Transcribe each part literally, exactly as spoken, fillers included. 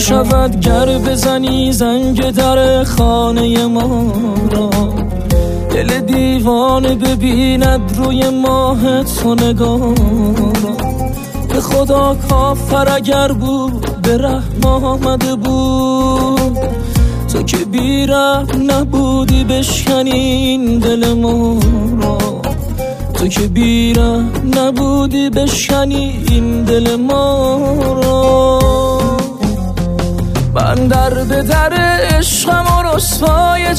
شود گر بزنی زنگ در خانه ما را، دل دیوانه ببیند روی ماه تو نگاه را. به خدا کافر اگر بود به رحم آمده بود، تو که بی‌رحم نبودی بشکنی این دل ما را، تو که بی‌رحم نبودی بشکنی این دل ما را. من در به در عشقم و رسوای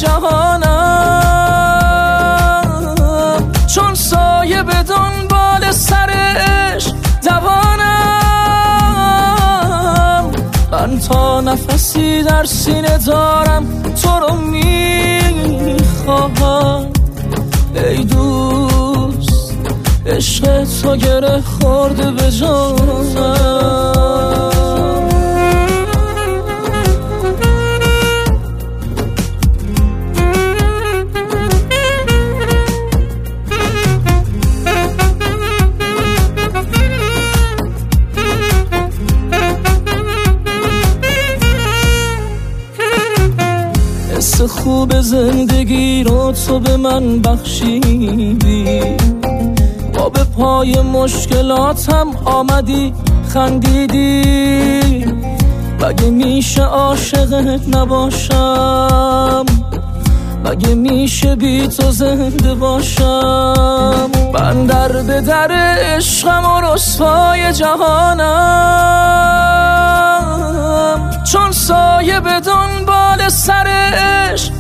جهانم، چون سایه به دنبال سر عشق دوانم. من تا نفسی در سینه دارم تو رو میخواهم ای دوست، عشق تو گره خورده به جانم. حس خوب زندگی رو تو به من بخشیدی، با به پای مشکلاتم آمدی خندیدی. مگه میشه عاشقت نباشم، مگه میشه بی تو زنده باشم. من در به در عشقم و رسوای جهانم، چون سایه به دنبال سر عشق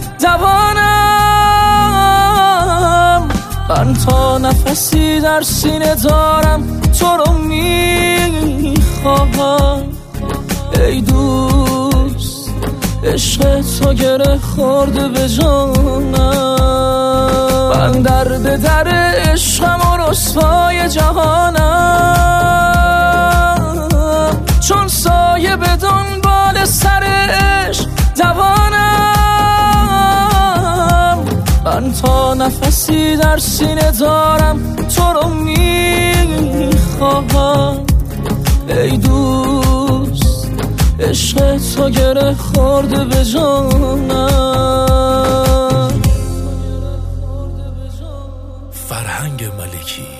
دوانم. من تا نفسی در سینه دارم تو رو میخواهم ای دوست، عشق تو گره خورده به جانم. من در به در عشقم و رسوای جهانم، چون سایه به دنبال سر عشق دوانم. من تا نفسی در سینه دارم تو رو میخواهم ای دوست، عشق تو گره خورده به جانم. فرهنگ ملکی.